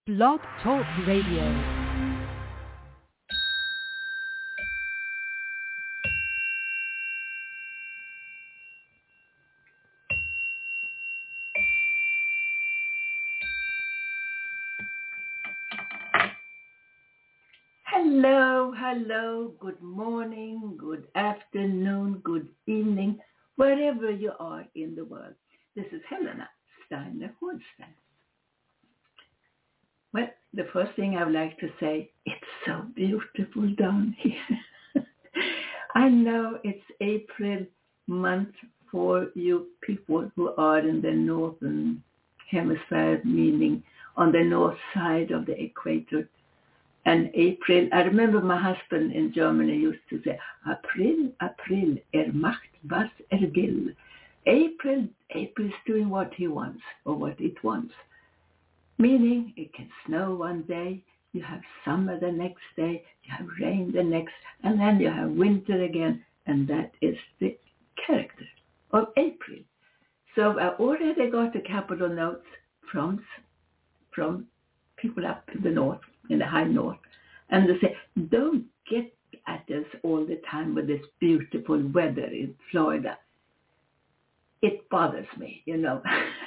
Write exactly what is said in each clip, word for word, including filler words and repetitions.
Blog Talk Radio. Hello, hello, good morning, good afternoon, good evening, wherever you are in the world. This is Helena Steiner Hornstein. Well, the first thing I would like to say, it's so beautiful down here. I know it's April month for you people who are in the northern hemisphere, meaning on the north side of the equator. And April, I remember my husband in Germany used to say, April, April, er macht was er will. April, April is doing what he wants or what it wants. Meaning it can snow one day, you have summer the next day, you have rain the next, and then you have winter again. And that is the character of April. So I already got a couple of notes from, from people up in the north, in the high north, and they say, don't get at us all the time with this beautiful weather in Florida. It bothers me, you know.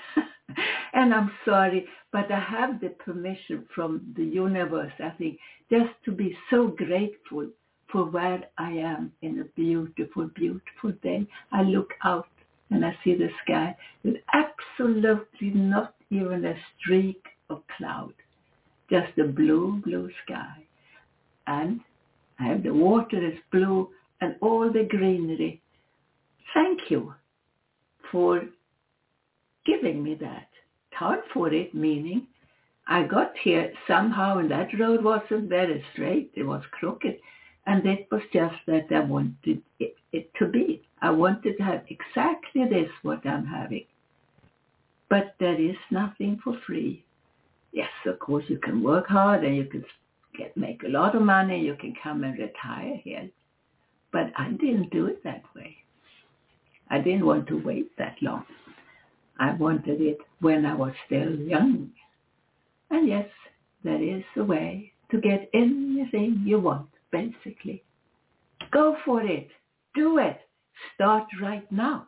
And I'm sorry, but I have the permission from the universe, I think, just to be so grateful for where I am in a beautiful, beautiful day. I look out and I see the sky with absolutely not even a streak of cloud. Just a blue, blue sky. And I have the water is blue and all the greenery. Thank you for giving me that. Hard for it, meaning I got here somehow and that road wasn't very straight. It was crooked. And it was just that I wanted it, it to be. I wanted to have exactly this, what I'm having. But there is nothing for free. Yes, of course, you can work hard and you can get make a lot of money. You can come and retire here. But I didn't do it that way. I didn't want to wait that long. I wanted it when I was still young. And yes, there is a way to get anything you want, basically. Go for it. Do it. Start right now.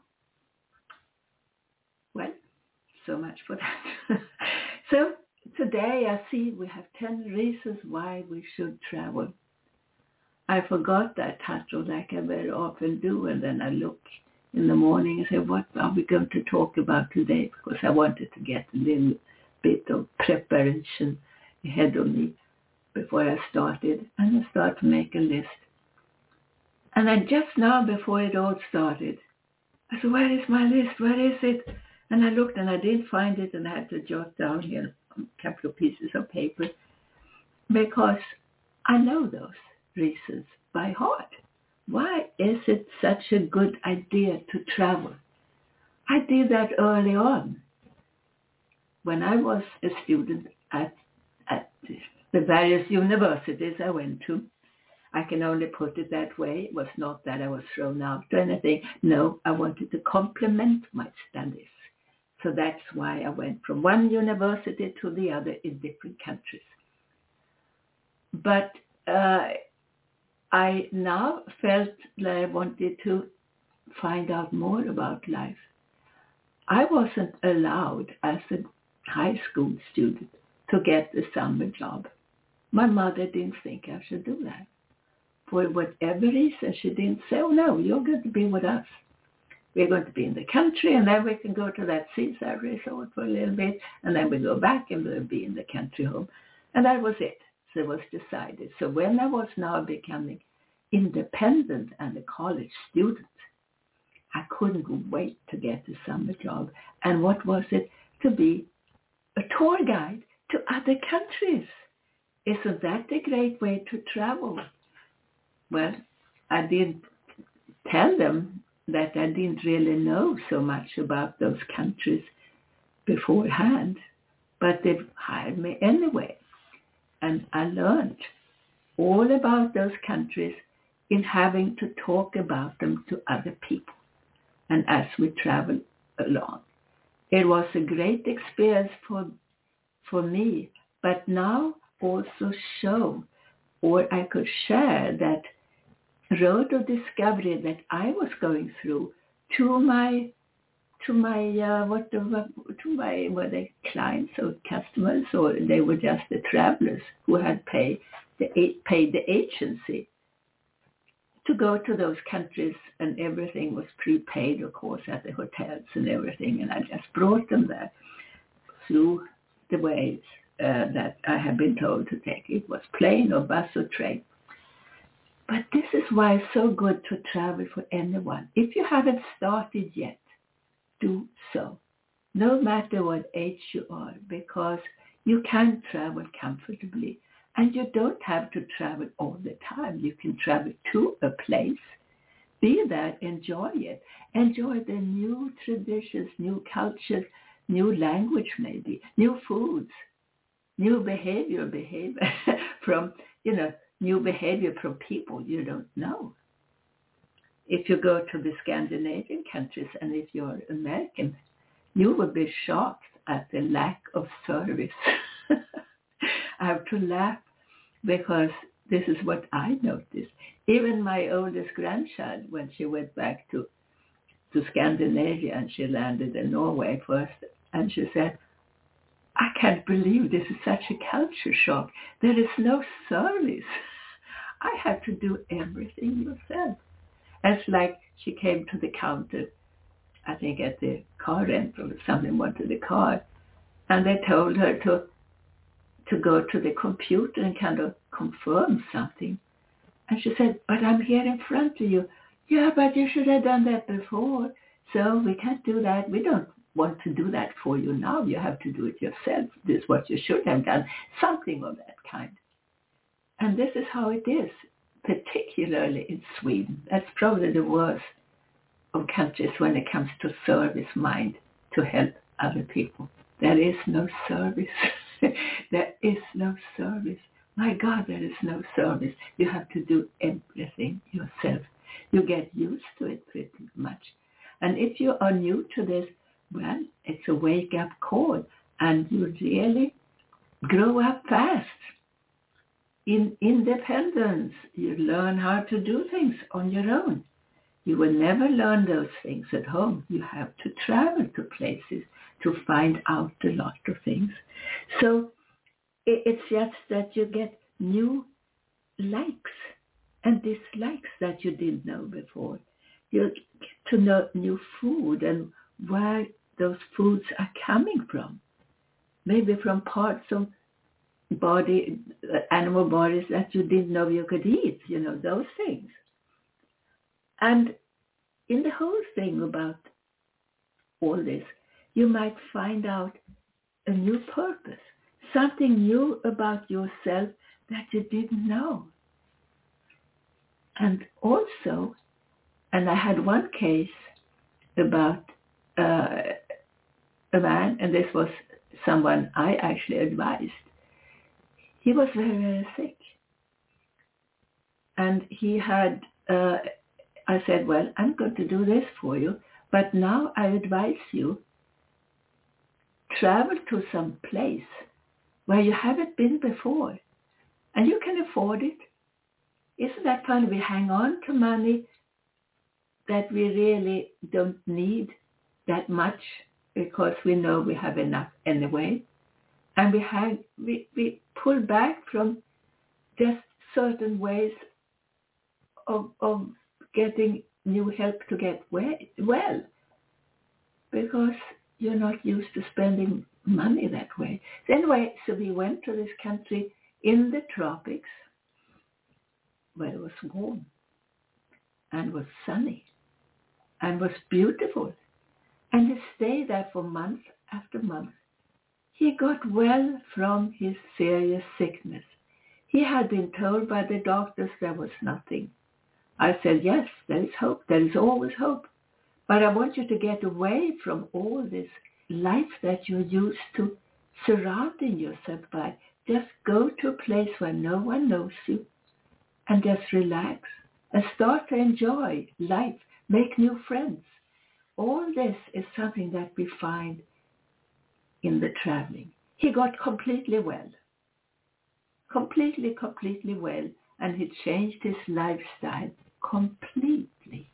Well, so much for that. So, today I see we have ten reasons why we should travel. I forgot that title like I very often do, and then I look in the morning and say, what are we going to talk about today? Because I wanted to get a little bit of preparation ahead of me before I started, and I started to make a list. And then just now before it all started, I said, where is my list? Where is it? And I looked and I didn't find it, and I had to jot down here a couple of pieces of paper because I know those reasons by heart. Why is it such a good idea to travel? I did that early on. When I was a student at, at the various universities I went to, I can only put it that way. It was not that I was thrown out or anything. No, I wanted to complement my studies. So that's why I went from one university to the other in different countries. But uh, I now felt that I wanted to find out more about life. I wasn't allowed as a high school student to get a summer job. My mother didn't think I should do that. For whatever reason, she didn't say, oh no, you're going to be with us. We're going to be in the country, and then we can go to that seaside resort for a little bit, and then we go back and we'll be in the country home. And that was it. So it was decided. So when I was now becoming independent and a college student, I couldn't wait to get a summer job. And what was it? To be a tour guide to other countries. Isn't that a great way to travel? Well, I did tell them that I didn't really know so much about those countries beforehand, but they hired me anyway. And I learned all about those countries in having to talk about them to other people. And as we traveled along, it was a great experience for, for me, but now also show, or I could share that road of discovery that I was going through to my to my uh, what the, to my were they clients or customers, or they were just the travelers who had paid the paid the agency to go to those countries, and everything was prepaid, of course, at the hotels and everything, and I just brought them there through the ways uh, that I had been told to take. It was plane or bus or train. But this is why it's so good to travel for anyone. If you haven't started yet, do so, no matter what age you are, because you can travel comfortably, and you don't have to travel all the time. You can travel to a place, be there, enjoy it, enjoy the new traditions, new cultures, new language maybe, new foods, new behavior, behavior from, you know, new behavior from people you don't know. If you go to the Scandinavian countries, and if you're American, you will be shocked at the lack of service. I have to laugh because this is what I noticed. Even my oldest grandchild, when she went back to, to Scandinavia, and she landed in Norway first, and she said, I can't believe this is such a culture shock. There is no service. I have to do everything yourself. And it's like she came to the counter, I think at the car rental or something, wanted the car, and they told her to to go to the computer and kind of confirm something. And she said, but I'm here in front of you. Yeah, but you should have done that before. So we can't do that. We don't want to do that for you now. You have to do it yourself. This is what you should have done. Something of that kind. And this is how it is, particularly in Sweden. That's probably the worst of countries when it comes to service mind, to help other people. There is no service. There is no service. My God, there is no service. You have to do everything yourself. You get used to it pretty much. And if you are new to this, well, it's a wake-up call, and you really grow up fast. In independence, you learn how to do things on your own. You will never learn those things at home. You have to travel to places to find out a lot of things. So it's just that you get new likes and dislikes that you didn't know before. You get to know new food and where those foods are coming from. Maybe from parts of body, animal bodies that you didn't know you could eat, you know, those things. And in the whole thing about all this, you might find out a new purpose, something new about yourself that you didn't know. And also, and I had one case about uh, a man, and this was someone I actually advised. He was very, very sick. And he had, uh, I said, well, I'm going to do this for you, but now I advise you, travel to some place where you haven't been before, and you can afford it. Isn't that fun? We hang on to money that we really don't need that much because we know we have enough anyway. And we have, we, we pull back from just certain ways of, of getting new help to get well, because you're not used to spending money that way. So anyway, so we went to this country in the tropics where it was warm and was sunny and was beautiful. And he stayed there for month after month. He got well from his serious sickness. He had been told by the doctors there was nothing. I said, yes, there is hope. There is always hope. But I want you to get away from all this life that you're used to surrounding yourself by. Just go to a place where no one knows you and just relax and start to enjoy life, make new friends. All this is something that we find in the traveling. He got completely well. completely, completely well, and he changed his lifestyle completely.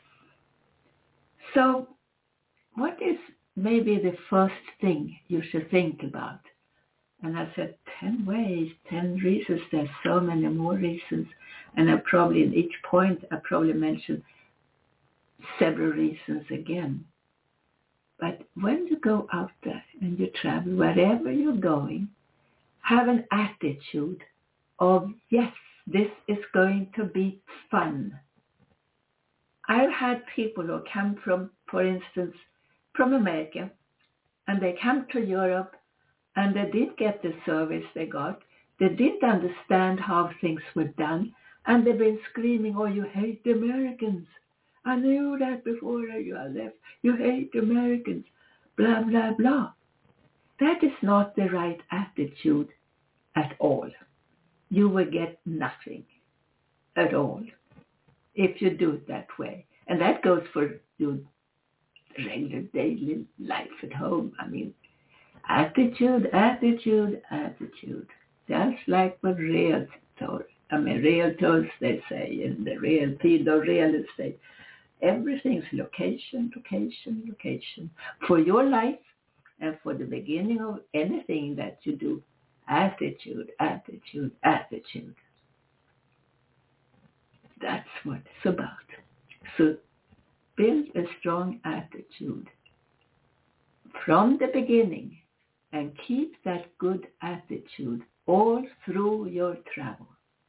So what is maybe the first thing you should think about? And I said, ten ways, ten reasons. There's so many more reasons. And I probably, in each point, I probably mentioned several reasons again. But when you go out there and you travel, wherever you're going, have an attitude of, yes, this is going to be fun. I've had people who come from, for instance, from America, and they come to Europe, and they did get the service they got. They didn't understand how things were done, and they've been screaming, oh, you hate the Americans. I knew that before you left. You hate the Americans, blah, blah, blah. That is not the right attitude at all. You will get nothing at all if you do it that way. And that goes for your regular daily life at home. I mean, attitude, attitude, attitude. Just like with realtors. I mean, realtors, they say, in the real field of real estate, everything's location, location, location. For your life and for the beginning of anything that you do, attitude, attitude, attitude. That's what it's about. So build a strong attitude from the beginning and keep that good attitude all through your travel.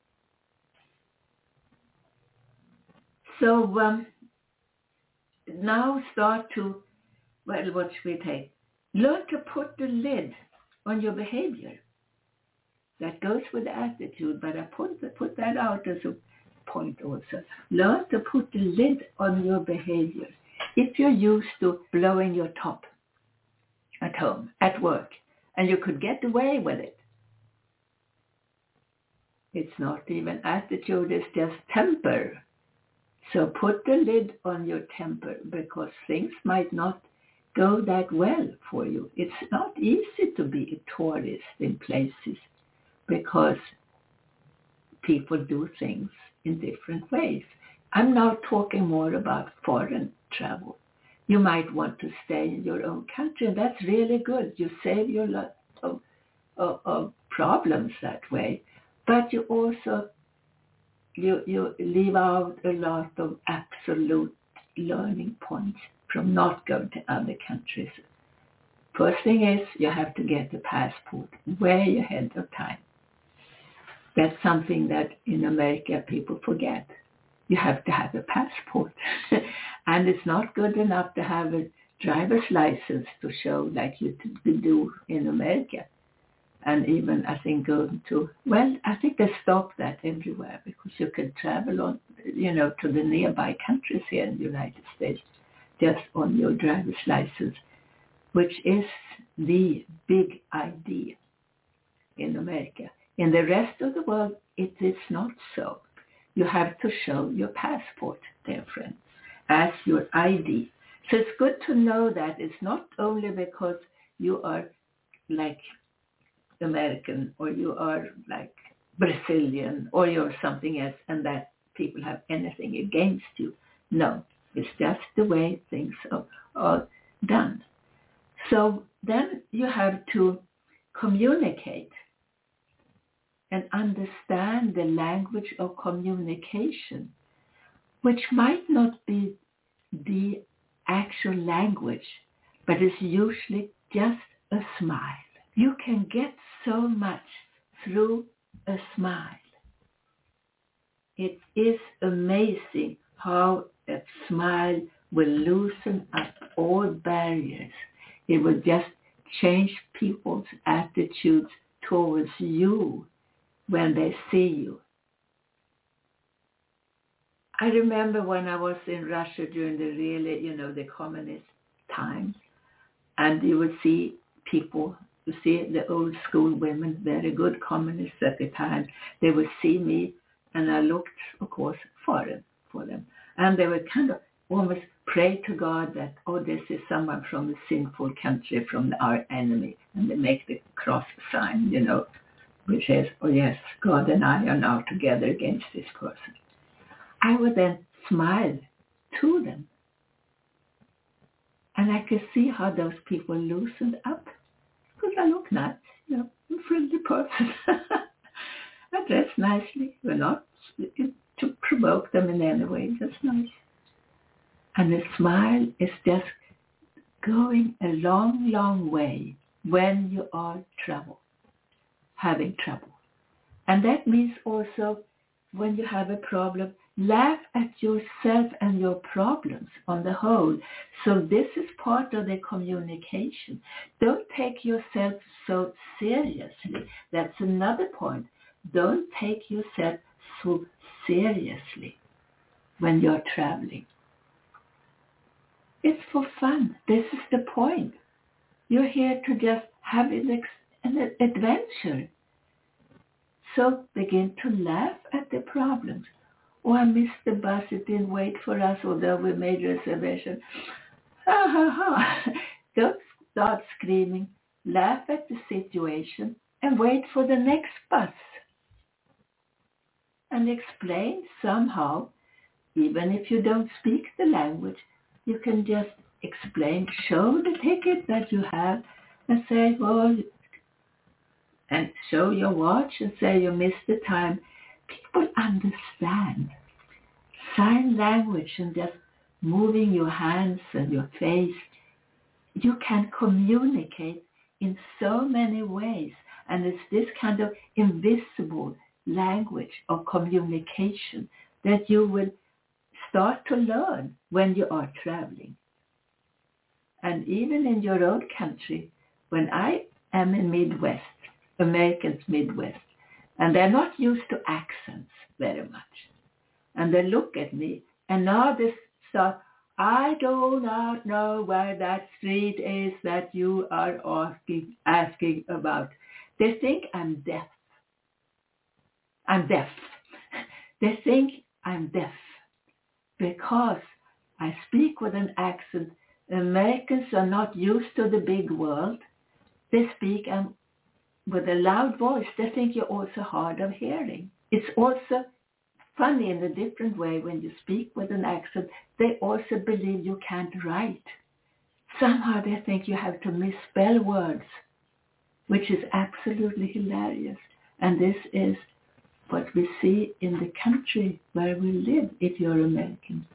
So um, now start to, well, what should we take? Learn to put the lid on your behavior. That goes with the attitude, but I put, put that out as a point also. Learn to put the lid on your behavior. If you're used to blowing your top at home, at work, and you could get away with it, it's not even attitude, it's just temper. So put the lid on your temper, because things might not go that well for you. It's not easy to be a tourist in places because people do things in different ways. I'm now talking more about foreign travel. You might want to stay in your own country, and that's really good. You save your lot of, of, of problems that way, but you also you you leave out a lot of absolute learning points from not going to other countries. First thing is you have to get a passport way ahead of time. That's something that in America people forget. You have to have a passport. And it's not good enough to have a driver's license to show like you do in America. And even, I think, going to, well, I think they stopped that everywhere because you can travel on, you know, to the nearby countries here in the United States just on your driver's license, which is the big idea in America. In the rest of the world, it is not so. You have to show your passport, dear friend, as your I D. So it's good to know that it's not only because you are like American or you are like Brazilian or you're something else and that people have anything against you. No, it's just the way things are, are done. So then you have to communicate and understand the language of communication, which might not be the actual language, but it's usually just a smile. You can get so much through a smile. It is amazing how a smile will loosen up all barriers. It will just change people's attitudes towards you when they see you. I remember when I was in Russia during the really, you know, the communist times, and you would see people, you see the old school women, very good communists at the time, they would see me, and I looked, of course, foreign for them. And they would kind of almost pray to God that, oh, this is someone from a sinful country, from our enemy, and they make the cross sign, you know, which is, oh yes, God and I are now together against this person, I would then smile to them. And I could see how those people loosened up. Because I look nice, you know, I'm a friendly person. I dress nicely. We're not to provoke them in any way. That's nice. And the smile is just going a long, long way when you are trouble, having trouble. And that means also when you have a problem, laugh at yourself and your problems on the whole. So this is part of the communication. Don't take yourself so seriously. That's another point. Don't take yourself so seriously when you're traveling. It's for fun. This is the point. You're here to just have an, ex- an adventure. So begin to laugh at the problems. Oh, I missed the bus. It didn't wait for us, although we made reservation. Ha ha ha. Don't start screaming. Laugh at the situation and wait for the next bus. And explain somehow, even if you don't speak the language, you can just explain, show the ticket that you have and say, well, and show your watch and say you missed the time. People understand. Sign language and just moving your hands and your face. You can communicate in so many ways. And it's this kind of invisible language of communication that you will start to learn when you are traveling. And even in your own country, when I am in Midwest, Americans Midwest, and they're not used to accents very much. And they look at me, and now they start, I do not know where that street is that you are asking, asking about. They think I'm deaf. I'm deaf. They think I'm deaf because I speak with an accent. Americans are not used to the big world. They speak um, with a loud voice. They think you're also hard of hearing. It's also funny in a different way when you speak with an accent. They also believe you can't write. Somehow they think you have to misspell words, which is absolutely hilarious. And this is what we see in the country where we live if you're American.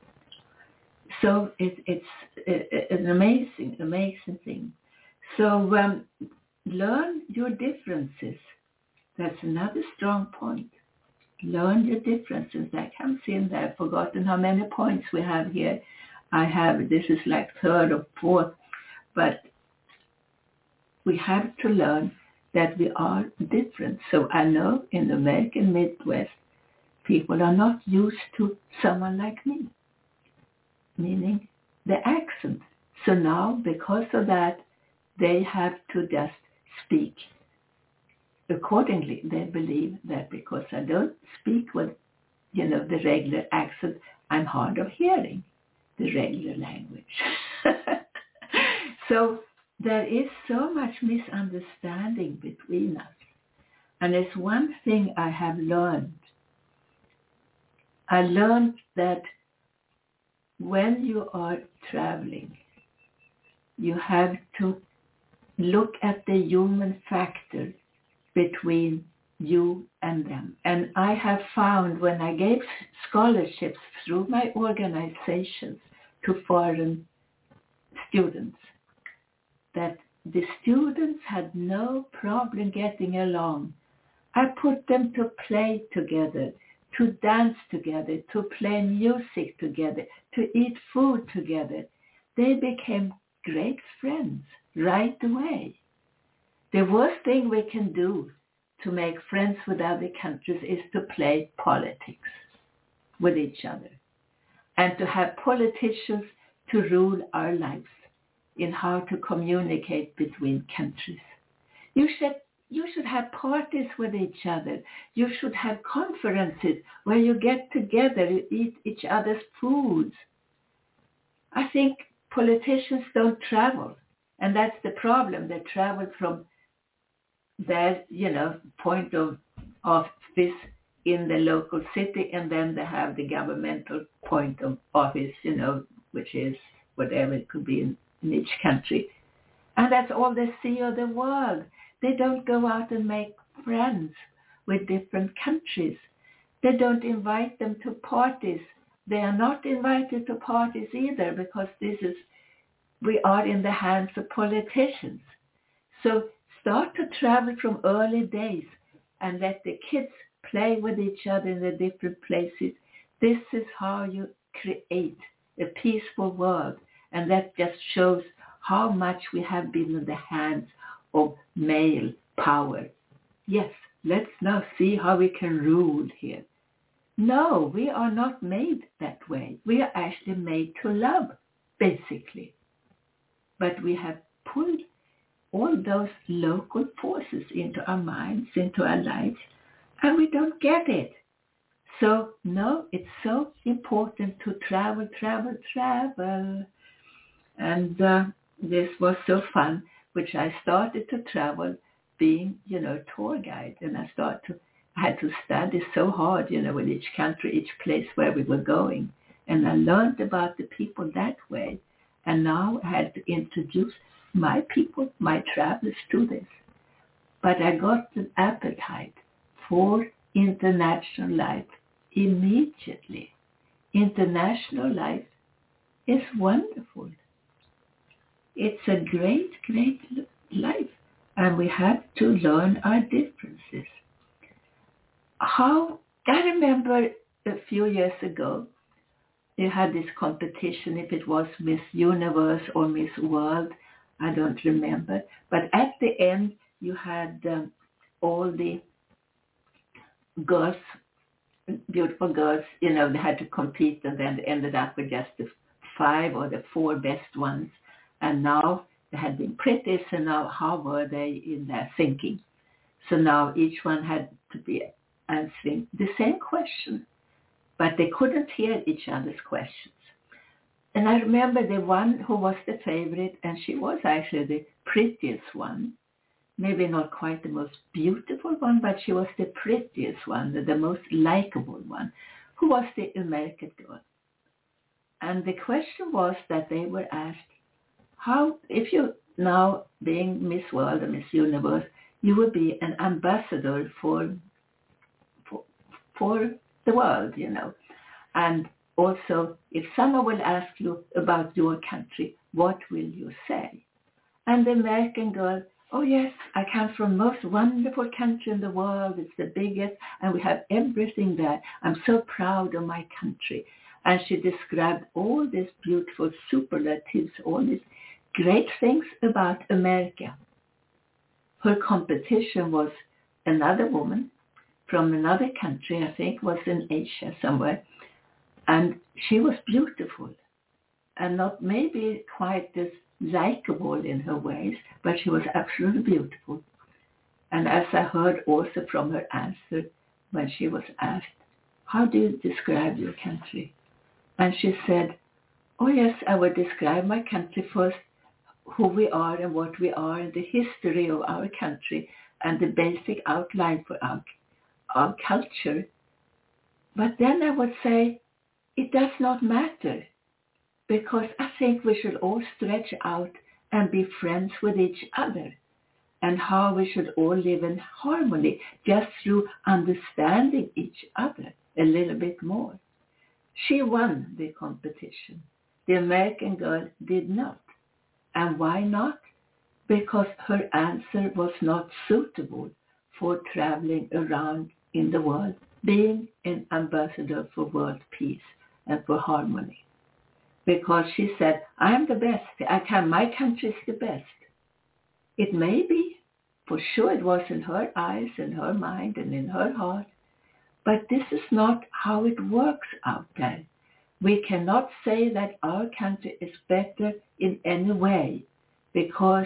So it, it's it, an amazing, amazing thing. So um, learn your differences. That's another strong point. Learn your differences. That comes in there. I've forgotten how many points we have here. I have, this is like third or fourth, but we have to learn that we are different. So I know in the American Midwest, people are not used to someone like me, meaning the accent. So now, because of that, they have to just speak accordingly. They believe that because I don't speak with, you know, the regular accent, I'm hard of hearing the regular language. So there is so much misunderstanding between us. And it's one thing I have learned. I learned that when you are traveling, you have to look at the human factor between you and them. And I have found when I gave scholarships through my organizations to foreign students, that the students had no problem getting along. I put them to play together, to dance together, to play music together, to eat food together. They became great friends right away. The worst thing we can do to make friends with other countries is to play politics with each other and to have politicians to rule our lives in how to communicate between countries. You should You should have parties with each other. You should have conferences where you get together, you eat each other's foods. I think politicians don't travel, and that's the problem. They travel from their, you know, point of office in the local city, and then they have the governmental point of office, you know, which is whatever it could be in, in each country. And that's all they see of the world. They don't go out and make friends with different countries. They don't invite them to parties. They are not invited to parties either, because this is, we are in the hands of politicians. So start to travel from early days and let the kids play with each other in the different places. This is how you create a peaceful world. And that just shows how much we have been in the hands of male power. Yes, let's now see how we can rule here. No, we are not made that way. We are actually made to love, basically. But we have pulled all those local forces into our minds, into our lives, and we don't get it. So, no, it's so important to travel, travel, travel. And uh, this was so fun, which I started to travel being, you know, tour guide. And I started to, I had to study so hard, you know, with each country, each place where we were going. And I learned about the people that way. And now I had to introduce my people, my travelers to this. But I got an appetite for international life immediately. International life is wonderful. It's a great, great life. And we have to learn our differences. How, I remember a few years ago, you had this competition, if it was Miss Universe or Miss World, I don't remember. But at the end, you had um, all the girls, beautiful girls, you know, they had to compete, and then they ended up with just the five or the four best ones. And now they had been pretty, so now how were they in their thinking? So now each one had to be answering the same question, but they couldn't hear each other's questions. And I remember the one who was the favorite, and she was actually the prettiest one. Maybe not quite the most beautiful one, but she was the prettiest one, the, the most likable one, who was the American girl. And the question was that they were asked, how, if you now being Miss World or Miss Universe, you would be an ambassador for, for, for the world, you know. And also, if someone will ask you about your country, what will you say? And the American girl, oh yes, I come from the most wonderful country in the world. It's the biggest, and we have everything there. I'm so proud of my country. And she described all these beautiful superlatives, all these great things about America. Her competition was another woman from another country, I think was in Asia somewhere. And she was beautiful and not maybe quite as likable in her ways, but she was absolutely beautiful. And as I heard also from her answer when she was asked, how do you describe your country? And she said, oh yes, I would describe my country first, who we are and what we are and the history of our country and the basic outline for our, our culture. But then I would say, it does not matter, because I think we should all stretch out and be friends with each other, and how we should all live in harmony just through understanding each other a little bit more. She won the competition. The American girl did not. And why not? Because her answer was not suitable for traveling around in the world, being an ambassador for world peace and for harmony. Because she said, I'm the best. I can, my country is the best. It may be, for sure it was in her eyes, in her mind, and in her heart. But this is not how it works out there. We cannot say that our country is better in any way, because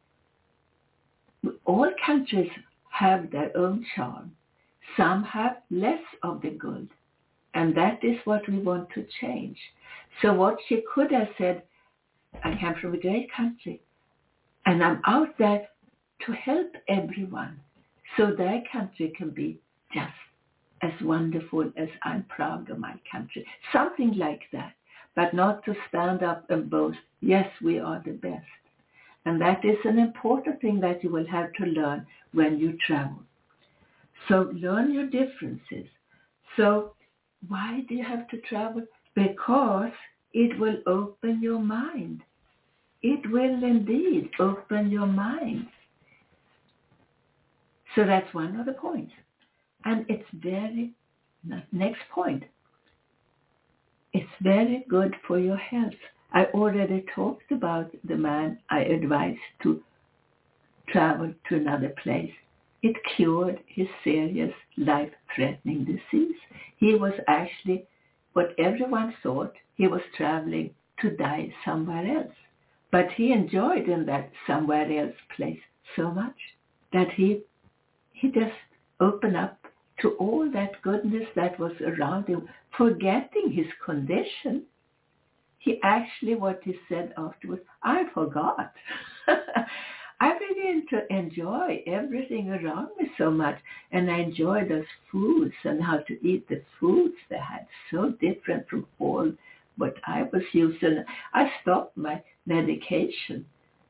all countries have their own charm. Some have less of the good. And that is what we want to change. So what she could have said, I come from a great country, and I'm out there to help everyone, so their country can be just as wonderful as I'm proud of my country. Something like that, but not to stand up and boast, yes, we are the best. And that is an important thing that you will have to learn when you travel. So learn your differences. So why do you have to travel? Because it will open your mind. It will indeed open your mind. So that's one of the points. And it's very, next point, it's very good for your health. I already talked about the man I advised to travel to another place. It cured his serious life-threatening disease. He was actually, what everyone thought, he was traveling to die somewhere else. But he enjoyed in that somewhere else place so much that he he just opened up to all that goodness that was around him, forgetting his condition. He actually, what he said afterwards, I forgot. I began to enjoy everything around me so much, and I enjoyed those foods and how to eat the foods they had, so different from all what I was used to. I stopped my medication,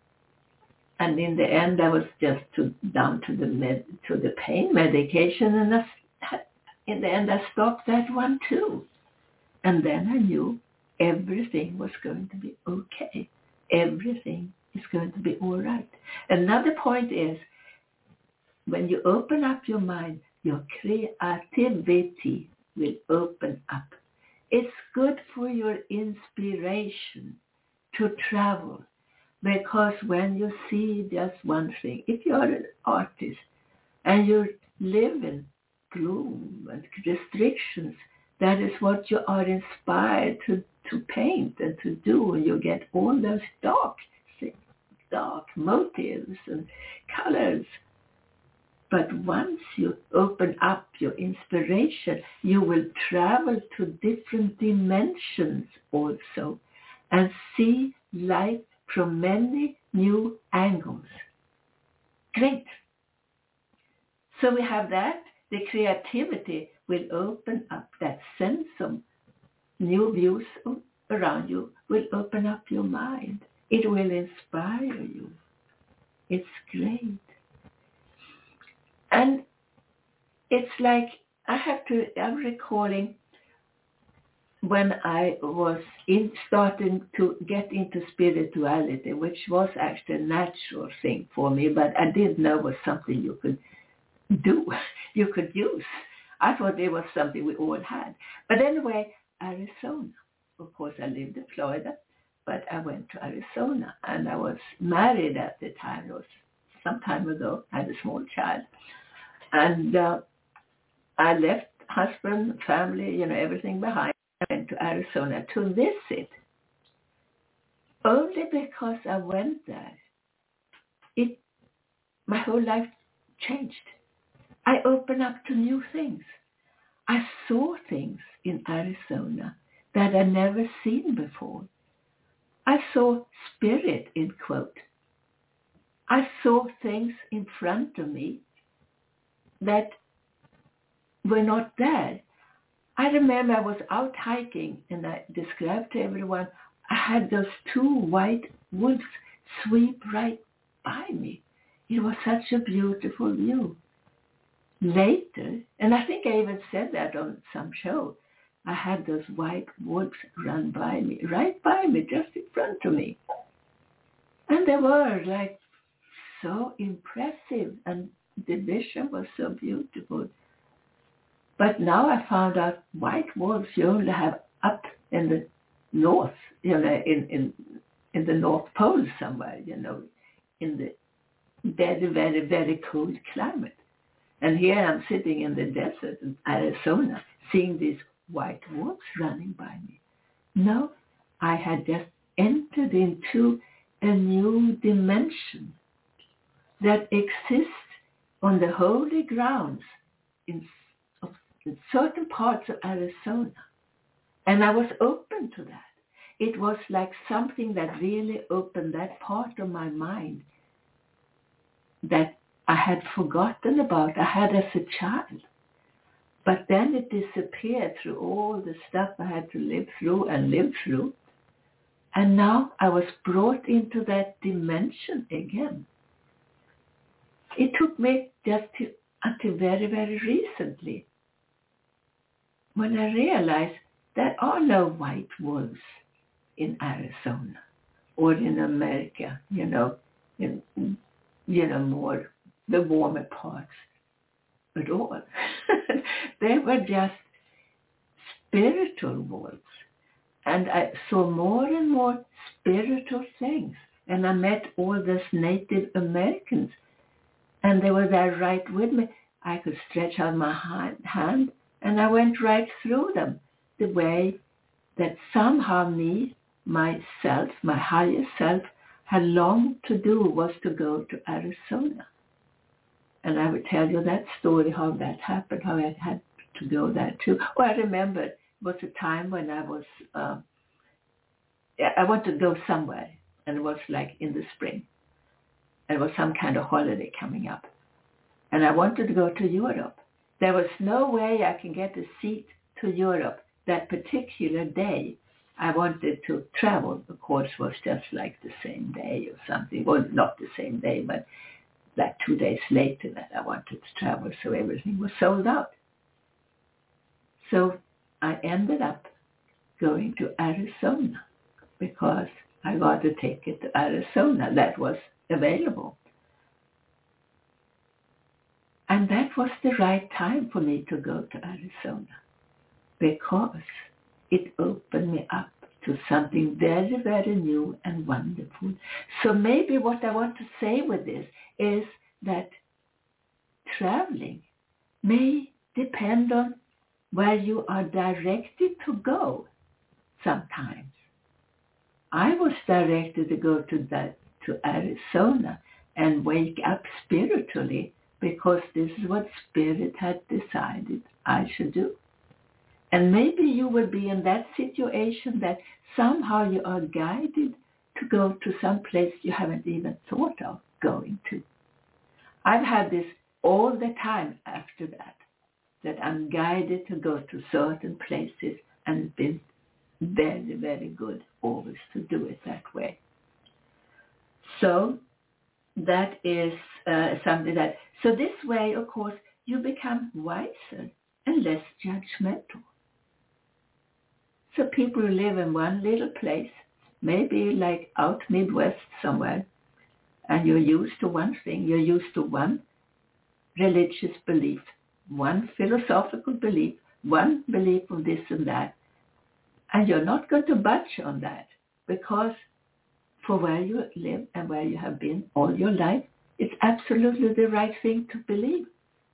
and in the end, I was just to, down to the med, to the pain medication, and I, in the end, I stopped that one too. And then I knew everything was going to be okay. Everything is going to be all right. Another point is, when you open up your mind, your creativity will open up. It's good for your inspiration to travel, because when you see just one thing, if you're an artist and you live in gloom and restrictions, that is what you are inspired to, to paint and to do, and you get all those dark things, dark motives and colors. But once you open up your inspiration, you will travel to different dimensions also and see life from many new angles. Great. So we have that. The creativity will open up, that sense of new views around you will open up your mind. It will inspire you. It's great. And it's like, I have to, I'm recalling when I was in starting to get into spirituality, which was actually a natural thing for me, but I didn't know it was something you could do, you could use. I thought it was something we all had. But anyway, Arizona. Of course, I lived in Florida, but I went to Arizona, and I was married at the time. It was some time ago. I had a small child. And uh, I left husband, family, you know, everything behind. I went to Arizona to visit. Only because I went there, it my whole life changed. I opened up to new things. I saw things in Arizona that I'd never seen before. I saw spirit, in quote. I saw things in front of me that were not there. I remember I was out hiking, and I described to everyone, I had those two white wolves sweep right by me. It was such a beautiful view. Later, and I think I even said that on some show, I had those white wolves run by me, right by me, just in front of me. And they were like so impressive, and the vision was so beautiful. But now I found out white wolves you only have up in the north, you know, in, in, in the North Pole somewhere, you know, in the very, very, very cold climate. And here I'm sitting in the desert in Arizona, seeing these white wolves running by me. No, I had just entered into a new dimension that exists on the holy grounds in, of, in certain parts of Arizona. And I was open to that. It was like something that really opened that part of my mind that I had forgotten about, I had as a child. But then it disappeared through all the stuff I had to live through and live through. And now I was brought into that dimension again. It took me just to, until very, very recently when I realized there are no white wolves in Arizona or in America, you know, in, you know, more the warmer parts at all. They were just spiritual wolves. And I saw more and more spiritual things. And I met all those Native Americans. And they were there right with me. I could stretch out my hand and I went right through them. The way that somehow me, myself, my higher self, had longed to do was to go to Arizona. And I would tell you that story, how that happened, how I had to go there too. Oh, I remember it was a time when I was, uh, I wanted to go somewhere. And it was like in the spring. There was some kind of holiday coming up. And I wanted to go to Europe. There was no way I can get a seat to Europe that particular day. I wanted to travel. The course was just like the same day or something. Well, not the same day, but like two days later that I wanted to travel. So everything was sold out. So I ended up going to Arizona because I got a ticket to Arizona that was available. And that was the right time for me to go to Arizona because it opened me up to something very, very new and wonderful. So maybe what I want to say with this is that traveling may depend on where you are directed to go sometimes. I was directed to go to that, to Arizona and wake up spiritually because this is what Spirit had decided I should do. And maybe you will be in that situation that somehow you are guided to go to some place you haven't even thought of going to. I've had this all the time after that, that I'm guided to go to certain places, and it's been very, very good always to do it that way. So that is uh, something that, so this way, of course, you become wiser and less judgmental. So people who live in one little place, maybe like out Midwest somewhere, and you're used to one thing, you're used to one religious belief, one philosophical belief, one belief of this and that, and you're not going to budge on that because for where you live and where you have been all your life, it's absolutely the right thing to believe.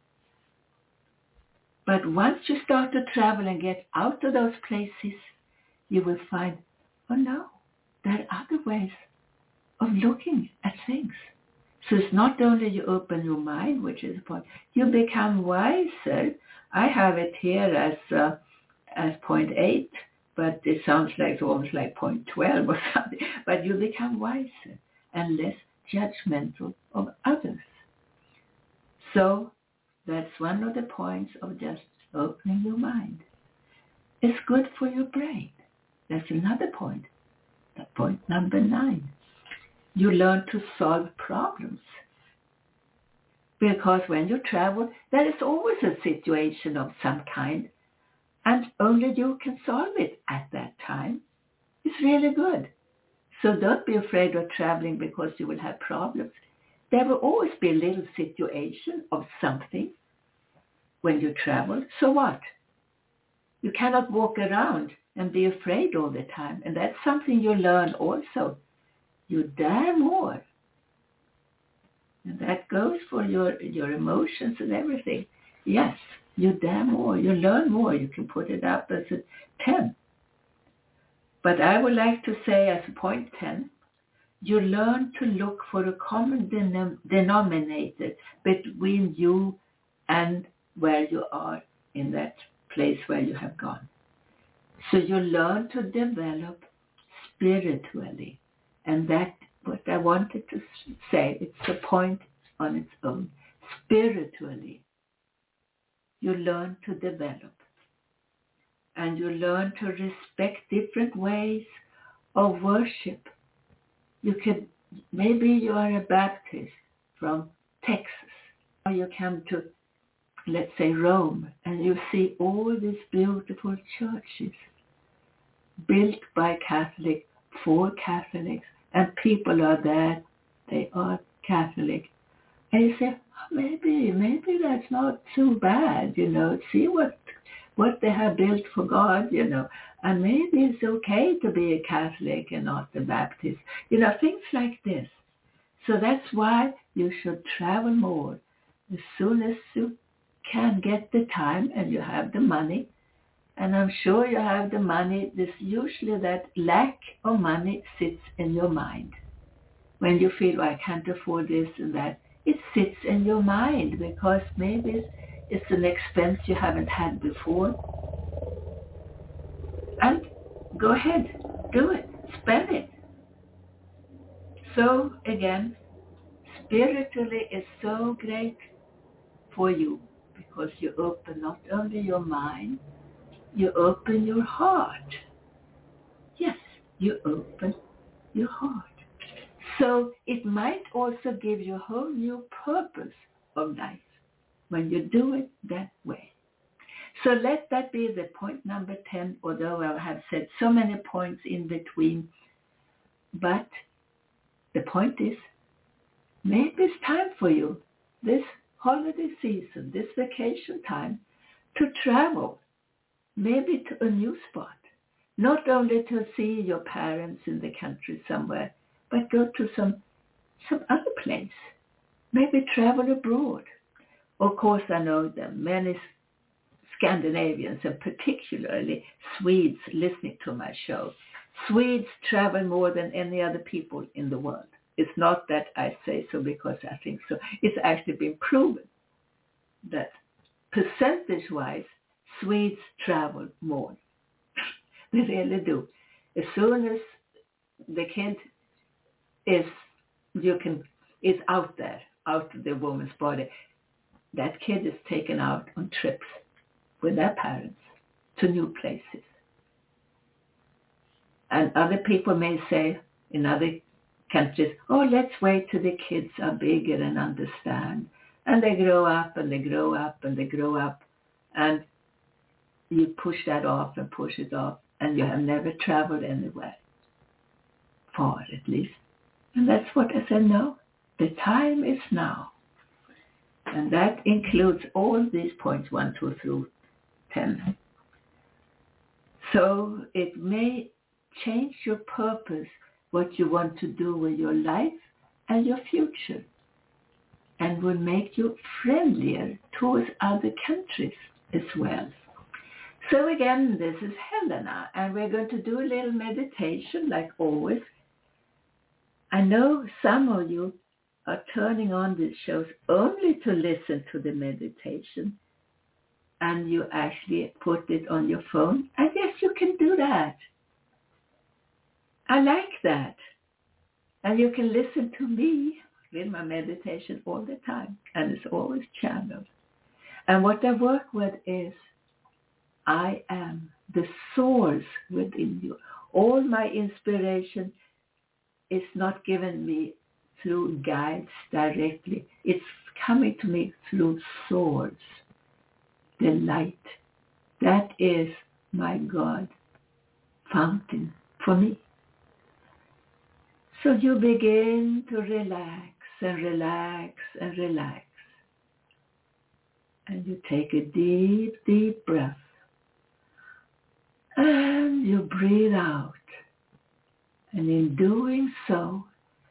But once you start to travel and get out of those places, you will find, oh no, there are other ways of looking at things. So it's not only you open your mind, which is the point, you become wiser. I have it here as uh, as point eight, but it sounds like it's almost like point twelve or something. But you become wiser and less judgmental of others. So that's one of the points of just opening your mind. It's good for your brain. That's another point. That point number nine. You learn to solve problems. Because when you travel, there is always a situation of some kind, and only you can solve it at that time. It's really good. So don't be afraid of traveling because you will have problems. There will always be a little situation of something when you travel. So what? You cannot walk around and be afraid all the time. And that's something you learn also. You dare more. And that goes for your, your emotions and everything. Yes, you dare more. You learn more. You can put it up as a ten. But I would like to say as a point ten, you learn to look for a common denom- denominator between you and where you are in that place where you have gone. So you learn to develop spiritually. And that's what I wanted to say. It's a point on its own. Spiritually, you learn to develop. And you learn to respect different ways of worship. You can, maybe you are a Baptist from Texas, or you come to, let's say, Rome, and you see all these beautiful churches built by Catholics, for Catholics, and people are there, they are Catholic. And you say, maybe, maybe that's not too bad, you know, see what what they have built for God, you know, and maybe it's okay to be a Catholic and not a Baptist, you know, things like this. So that's why you should travel more. As soon as you can get the time and you have the money, and I'm sure you have the money, this usually that lack of money sits in your mind. When you feel, well, I can't afford this and that, it sits in your mind because maybe it's It's an expense you haven't had before. And go ahead, do it, spend it. So again, spiritually is so great for you because you open not only your mind, you open your heart. Yes, you open your heart. So it might also give you a whole new purpose of life when you do it that way. So let that be the point number ten, although I have said so many points in between. But the point is, maybe it's time for you, this holiday season, this vacation time, to travel, maybe to a new spot. Not only to see your parents in the country somewhere, but go to some, some other place. Maybe travel abroad. Of course, I know that many Scandinavians, and particularly Swedes, listening to my show. Swedes travel more than any other people in the world. It's not that I say so because I think so. It's actually been proven that percentage-wise, Swedes travel more. They really do. As soon as the kid is, you can, is out there, out of the woman's body, that kid is taken out on trips with their parents to new places. And other people may say in other countries, oh, let's wait till the kids are bigger and understand. And they grow up and they grow up and they grow up. And you push that off and push it off. And you have never traveled anywhere. Far, at least. And that's what I said, no. The time is now. And that includes all these points, one, two, through ten. So it may change your purpose, what you want to do with your life and your future, and will make you friendlier towards other countries as well. So again, this is Helena, and we're going to do a little meditation like always. I know some of you are turning on these shows only to listen to the meditation, and you actually put it on your phone. I guess you can do that. I like that. And you can listen to me with my meditation all the time, and it's always channeled. And what I work with is, I am the source within you. All my inspiration is not given me through guides directly. It's coming to me through source, the light. That is my God fountain for me. So you begin to relax and relax and relax. And you take a deep, deep breath. And you breathe out. And in doing so,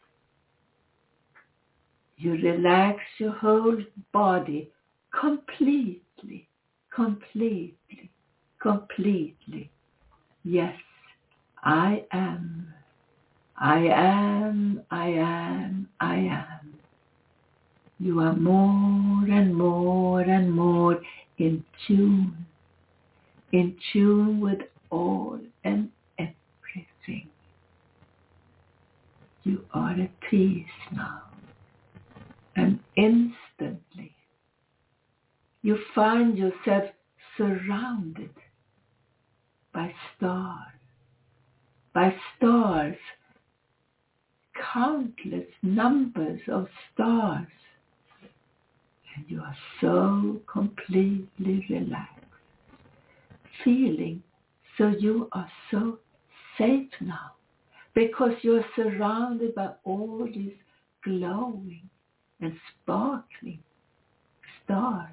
you relax your whole body completely, completely, completely. Yes, I am. I am, I am, I am. You are more and more and more in tune, in tune with all and everything. You are at peace now, and instantly you find yourself surrounded by stars, by stars, countless numbers of stars, and you are so completely relaxed, feeling so you are so safe now, because you're surrounded by all these glowing and sparkling stars.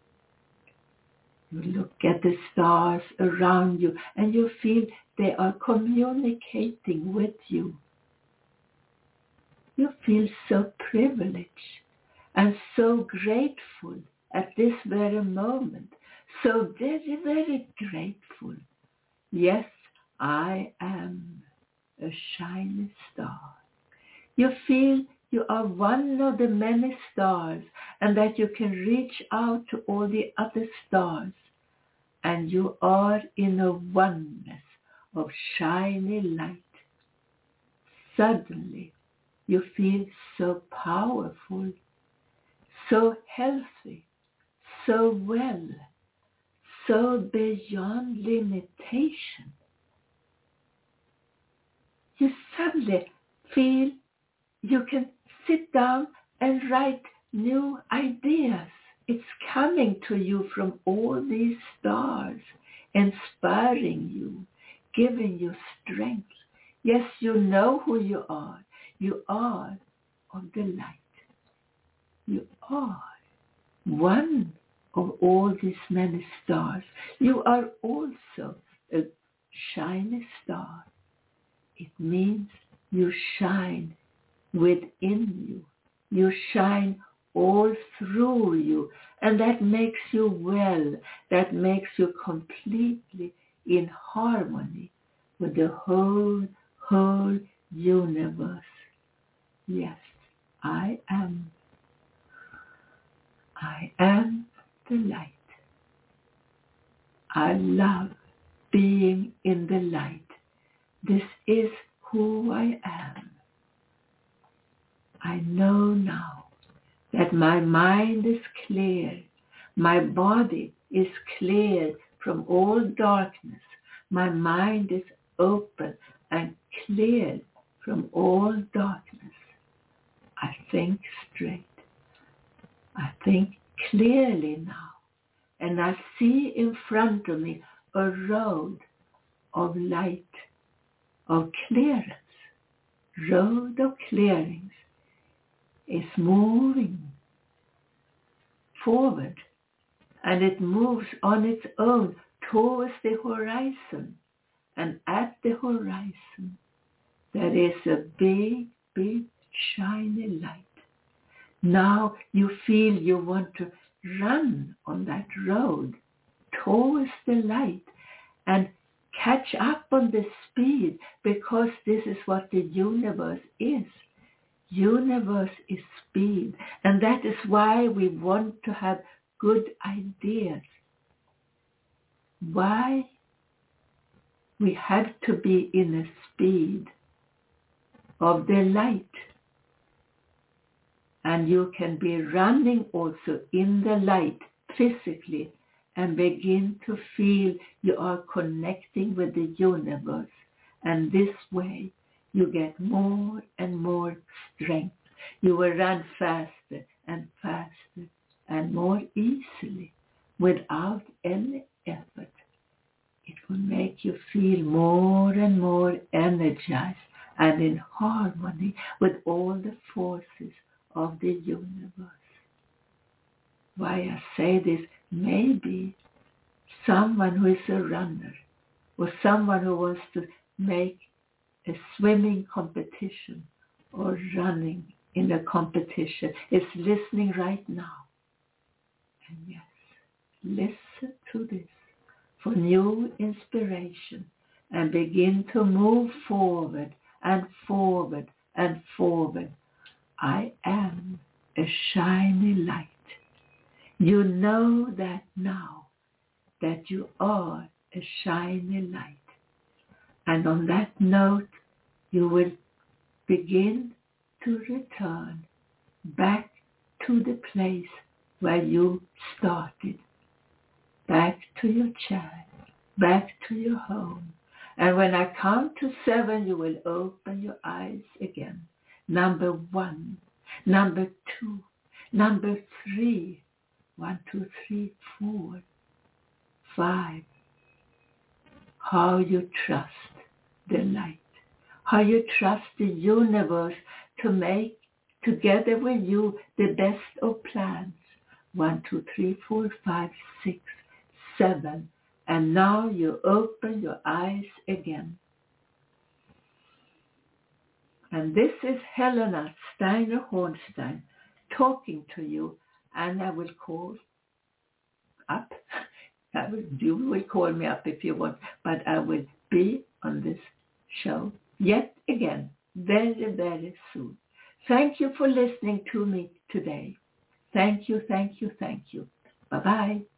You look at the stars around you and you feel they are communicating with you. You feel so privileged and so grateful at this very moment. So very, very grateful. Yes, I am a shining star. You feel you are one of the many stars and that you can reach out to all the other stars. And you are in a oneness of shiny light. Suddenly, you feel so powerful, so healthy, so well, so beyond limitation. You suddenly feel you can sit down and write new ideas. It's coming to you from all these stars, inspiring you, giving you strength. Yes, you know who you are. You are of the light. You are one of all these many stars. You are also a shiny star. It means you shine within you. You shine all through you. And that makes you well. That makes you completely in harmony with the whole, whole universe. Yes, I am. I am the light. I love being in the light. This is who I am. I know now that my mind is clear. My body is clear from all darkness. My mind is open and clear from all darkness. I think straight. I think clearly now. And I see in front of me a road of light, of clearance. Road of clearings is moving forward, and it moves on its own towards the horizon. And at the horizon, there is a big, big, shiny light. Now you feel you want to run on that road towards the light and catch up on the speed, because this is what the universe is. Universe is speed, and that is why we want to have good ideas. Why we have to be in a speed of the light. And you can be running also in the light physically and begin to feel you are connecting with the universe. And this way you get more and more strength. You will run faster and faster and more easily without any effort. It will make you feel more and more energized and in harmony with all the forces of the universe. Why I say this, maybe someone who is a runner or someone who wants to make a swimming competition or running in a competition is listening right now. And yes, listen to this for new inspiration and begin to move forward and forward and forward. I am a shiny light. You know that now, that you are a shiny light. And on that note, you will begin to return back to the place where you started, back to your chair, back to your home. And when I count to seven, you will open your eyes again. Number one, number two, number three, one, two, three, four, five. How you trust the light, how you trust the universe to make together with you the best of plans. One, two, three, four, five, six, seven. And now you open your eyes again. And this is Helena Steiner Hornstein talking to you, and I will call up. I will, you will call me up if you want, but I will be on this show yet again very, very soon. Thank you for listening to me today. Thank you, thank you, thank you. Bye-bye.